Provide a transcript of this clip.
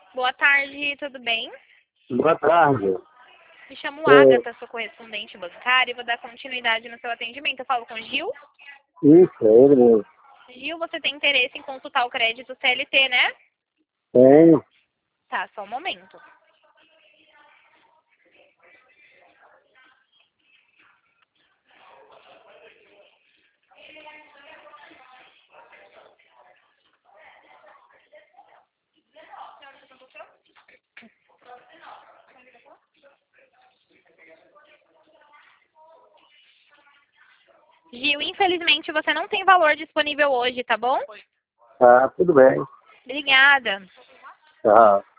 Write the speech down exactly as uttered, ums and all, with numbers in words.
Boa tarde, tudo bem? Boa tarde. Me chamo É, Agatha, sou correspondente bancária e vou dar continuidade no seu atendimento. Eu falo com o Gil. isso, é ele mesmo. Gil, você tem interesse em consultar o crédito C L T, né? Tenho. Tá, só um momento. Gil, infelizmente você não tem valor disponível hoje, tá bom? Tá, tudo bem. Obrigada. Tá.